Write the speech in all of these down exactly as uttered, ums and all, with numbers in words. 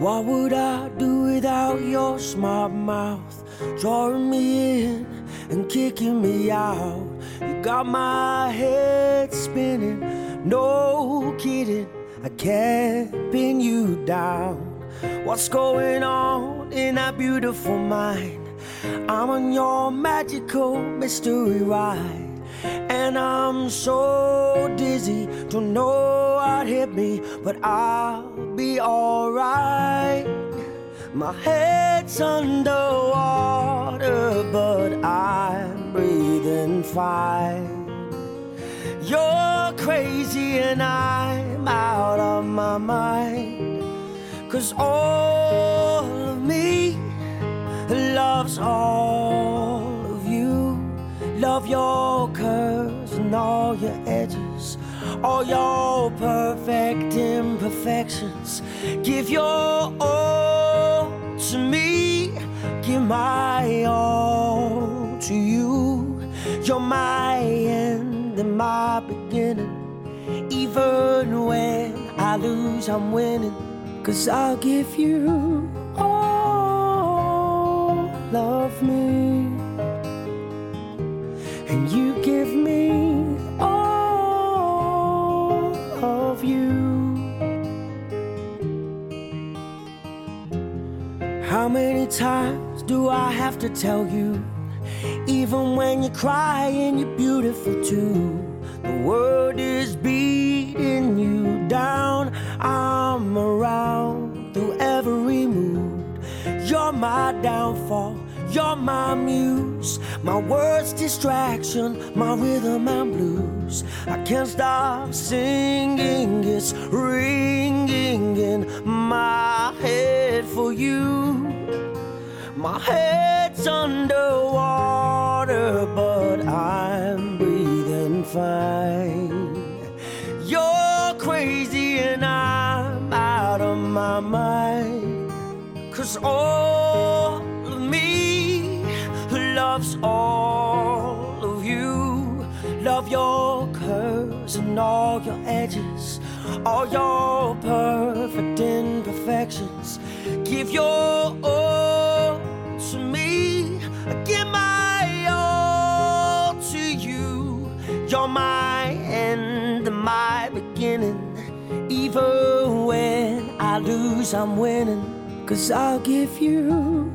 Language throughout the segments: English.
What would I do without your smart mouth, drawing me in and kicking me out? You got my head spinning, no kidding, I can't pin you down. What's going on in that beautiful mind? I'm on your magical mystery ride, and I'm so dizzy, don't know what hit me, but I'll be alright. My head's underwater, but I'm breathing fine. You're crazy and I'm out of my mind, 'cause all of me loves all of you. Love your curves and all your edges, all your perfect imperfections. Give your all to me, give my all to you. You're my end and my beginning. Even when I lose, I'm winning, 'cause I'll give you all of me, and you give me all of you. How many times do I have to tell you? Even when you're crying, you're beautiful too. The world is beating you down, I'm around through every mood. You're my downfall, you're my muse, my words distraction, my rhythm and blues. I can't stop singing, it's ringing in my head for you. My head's underwater, but I'm breathing fine. You're crazy and I'm out of my mind, 'cause all of me loves all of you. Love your curves and all your edges, all your perfect imperfections. Give your all to me, give my all to you. You're my end and my beginning. Even when I lose, I'm winning, 'cause I'll give you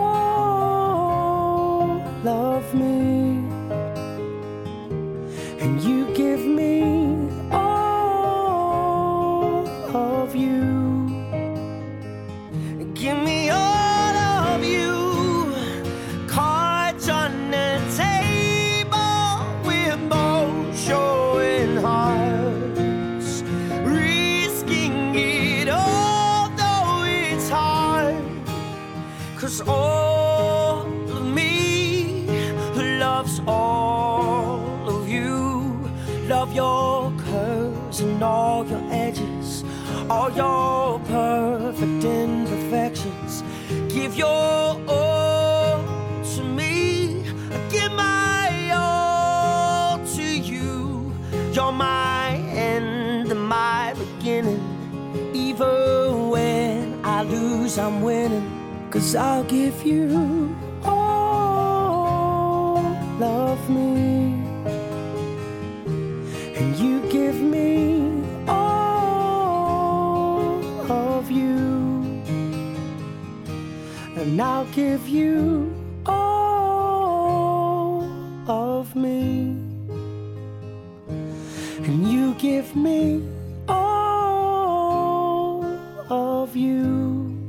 all of me, and you give me all of you. Give me all of you. Cards on the table, we're both showing hearts, risking it all, though it's hard. 'Cause all of me loves all of you. Love your curves and all your edges, all your perfect imperfections. Give your all to me, give my all to you. You're my end and my beginning. Even when I lose, I'm winning, 'cause I'll give you all of me, and you give me all of you, and I'll give you all of me, and you give me all of you.